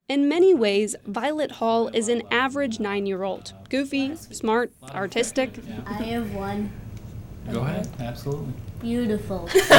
In many ways, Violet Hall is an average 9-year-old. Goofy, smart, artistic. I have one. Go ahead, absolutely. Beautiful. You're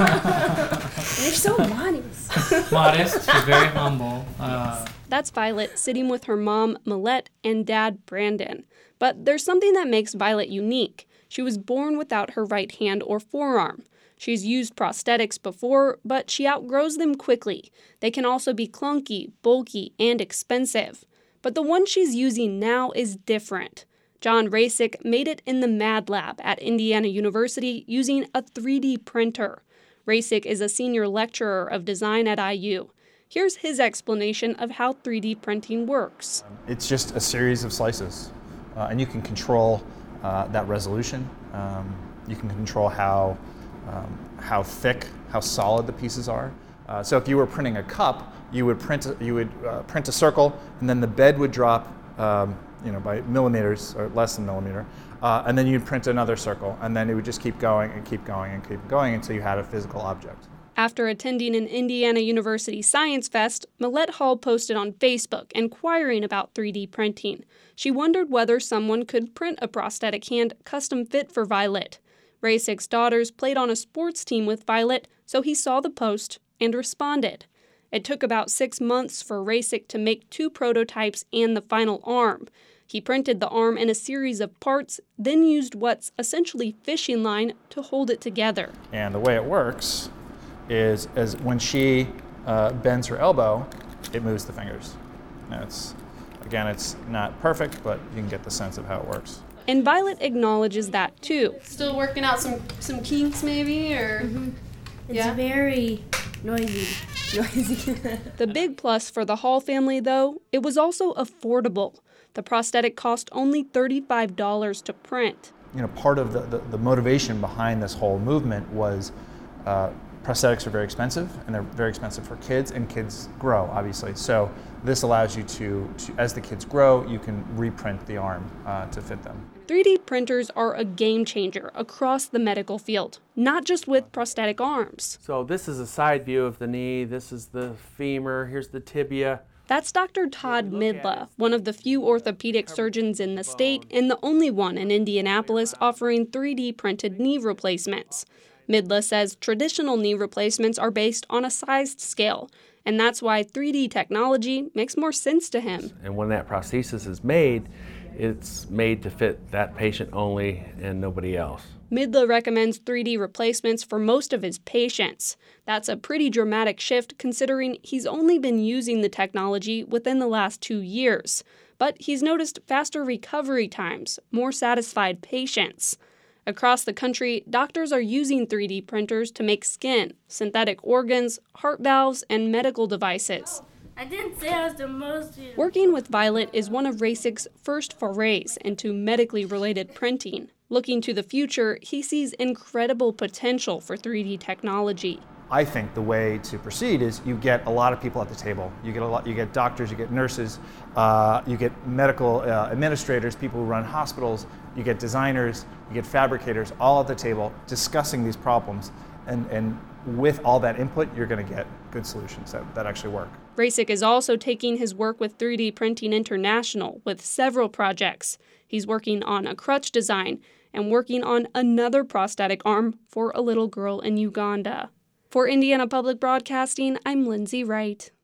so modest. Modest, she's very humble. That's Violet sitting with her mom, Millette, and dad, Brandon. But there's something that makes Violet unique. She was born without her right hand or forearm. She's used prosthetics before, but she outgrows them quickly. They can also be clunky, bulky, and expensive. But the one she's using now is different. John Rasick made it in the Mad Lab at Indiana University using a 3D printer. Rasick is a senior lecturer of design at IU. Here's his explanation of how 3D printing works. It's just a series of slices, and you can control that resolution. You can control how thick, how solid the pieces are. So if you were printing a cup, you would print a circle, and then the bed would drop by millimeters or less than millimeter, and then you'd print another circle, and then it would just keep going and keep going and keep going until you had a physical object. After attending an Indiana University Science Fest, Millette Hall posted on Facebook inquiring about 3D printing. She wondered whether someone could print a prosthetic hand custom fit for Violet. Rasick's daughters played on a sports team with Violet, so he saw the post and responded. It took about 6 months for Rasick to make 2 prototypes and the final arm. He printed the arm in a series of parts, then used what's essentially fishing line to hold it together. And the way it works is as when she bends her elbow, it moves the fingers. Now it's not perfect, but you can get the sense of how it works. And Violet acknowledges that too. Still working out some kinks maybe, or? Mm-hmm. It's very noisy. The big plus for the Hall family, though, it was also affordable. The prosthetic cost only $35 to print. Part of the motivation behind this whole movement was prosthetics are very expensive, and they're very expensive for kids, and kids grow, obviously. So this allows you to as the kids grow, you can reprint the arm to fit them. 3D printers are a game changer across the medical field, not just with prosthetic arms. So this is a side view of the knee, this is the femur, here's the tibia. That's Dr. Todd Midla, one of the few orthopedic surgeons in the state and the only one in Indianapolis offering 3D printed knee replacements. Midla says traditional knee replacements are based on a sized scale, and that's why 3D technology makes more sense to him. And when that prosthesis is made, it's made to fit that patient only and nobody else. Midla recommends 3D replacements for most of his patients. That's a pretty dramatic shift considering he's only been using the technology within the last 2 years. But he's noticed faster recovery times, more satisfied patients. Across the country, doctors are using 3D printers to make skin, synthetic organs, heart valves, and medical devices. I didn't say I was the most beautiful. Working with Violet is one of Rasick's first forays into medically related printing. Looking to the future, he sees incredible potential for 3D technology. I think the way to proceed is you get a lot of people at the table. You get doctors, you get nurses, you get medical administrators, people who run hospitals, you get designers, you get fabricators, all at the table discussing these problems. And with all that input, you're going to get good solutions that actually work. Rasick is also taking his work with 3D Printing International with several projects. He's working on a crutch design and working on another prosthetic arm for a little girl in Uganda. For Indiana Public Broadcasting, I'm Lindsay Wright.